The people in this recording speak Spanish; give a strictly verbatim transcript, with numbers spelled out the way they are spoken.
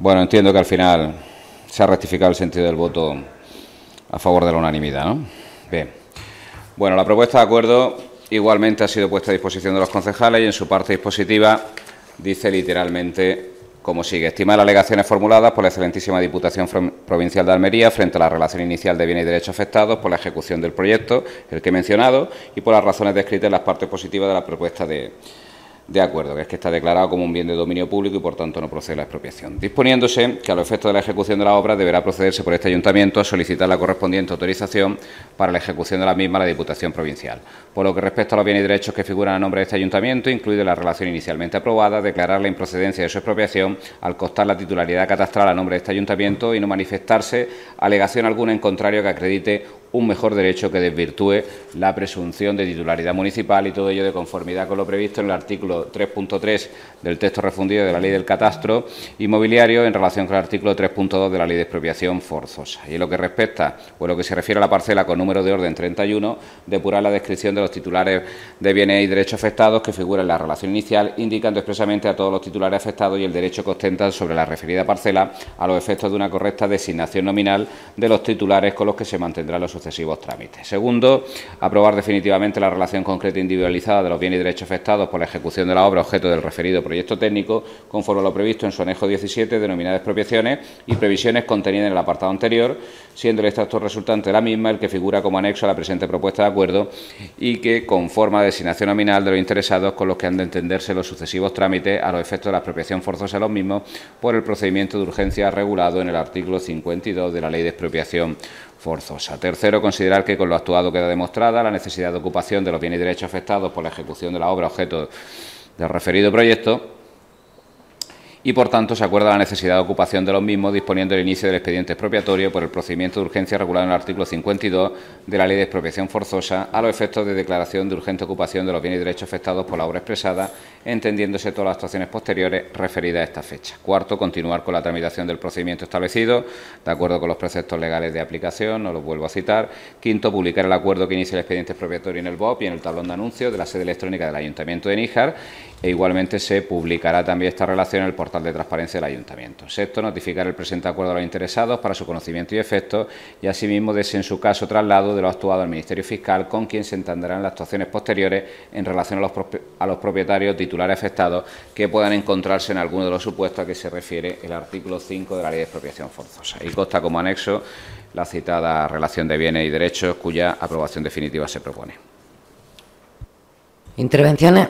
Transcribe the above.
Bueno, entiendo que al final se ha rectificado el sentido del voto a favor de la unanimidad, ¿no? Bien. Bueno, la propuesta de acuerdo igualmente ha sido puesta a disposición de los concejales y en su parte dispositiva dice literalmente como sigue. Estimar las alegaciones formuladas por la excelentísima Diputación Provincial de Almería frente a la relación inicial de bienes y derechos afectados por la ejecución del proyecto, el que he mencionado, y por las razones descritas en las partes positivas de la propuesta de De acuerdo, que es que está declarado como un bien de dominio público y, por tanto, no procede la expropiación. Disponiéndose que, a los efectos de la ejecución de la obra, deberá procederse por este Ayuntamiento a solicitar la correspondiente autorización para la ejecución de la misma a la Diputación Provincial. Por lo que respecta a los bienes y derechos que figuran a nombre de este Ayuntamiento, incluida la relación inicialmente aprobada, declarar la improcedencia de su expropiación al constar la titularidad catastral a nombre de este Ayuntamiento y no manifestarse alegación alguna en contrario que acredite un mejor derecho que desvirtúe la presunción de titularidad municipal, y todo ello de conformidad con lo previsto en el artículo tres punto tres del texto refundido de la Ley del Catastro Inmobiliario en relación con el artículo tres punto dos de la Ley de Expropiación Forzosa. Y en lo que respecta, o en lo que se refiere a la parcela con número de orden treinta y uno, depurar la descripción de los titulares de bienes y derechos afectados que figuran en la relación inicial, indicando expresamente a todos los titulares afectados y el derecho que ostentan sobre la referida parcela a los efectos de una correcta designación nominal de los titulares con los que se mantendrán los sucesivos trámites. Segundo, aprobar definitivamente la relación concreta e individualizada de los bienes y derechos afectados por la ejecución de la obra objeto del referido proyecto técnico, conforme a lo previsto en su anexo diecisiete, denominada expropiaciones, y previsiones contenidas en el apartado anterior, siendo el extracto resultante de la misma el que figura como anexo a la presente propuesta de acuerdo y que conforma la designación nominal de los interesados con los que han de entenderse los sucesivos trámites a los efectos de la expropiación forzosa de los mismos por el procedimiento de urgencia regulado en el artículo cincuenta y dos de la Ley de Expropiación Forzosa. Tercero, considerar que con lo actuado queda demostrada la necesidad de ocupación de los bienes y derechos afectados por la ejecución de la obra objeto del referido proyecto y, por tanto, se acuerda la necesidad de ocupación de los mismos disponiendo el inicio del expediente expropiatorio por el procedimiento de urgencia regulado en el artículo cincuenta y dos de la Ley de Expropiación Forzosa a los efectos de declaración de urgente ocupación de los bienes y derechos afectados por la obra expresada, entendiéndose todas las actuaciones posteriores referidas a esta fecha. Cuarto, continuar con la tramitación del procedimiento establecido, de acuerdo con los preceptos legales de aplicación, no los vuelvo a citar. Quinto, publicar el acuerdo que inicia el expediente expropiatorio en el B O P y en el tablón de anuncios de la sede electrónica del Ayuntamiento de Níjar, e igualmente se publicará también esta relación en el portal de transparencia del Ayuntamiento. Sexto, notificar el presente acuerdo a los interesados para su conocimiento y efecto y, asimismo, desde en su caso traslado de lo actuado al Ministerio Fiscal, con quien se entenderán las actuaciones posteriores en relación a los, a los propietarios titulares afectados que puedan encontrarse en alguno de los supuestos a que se refiere el artículo cinco de la Ley de Expropiación Forzosa. Y consta como anexo la citada relación de bienes y derechos, cuya aprobación definitiva se propone. Intervenciones.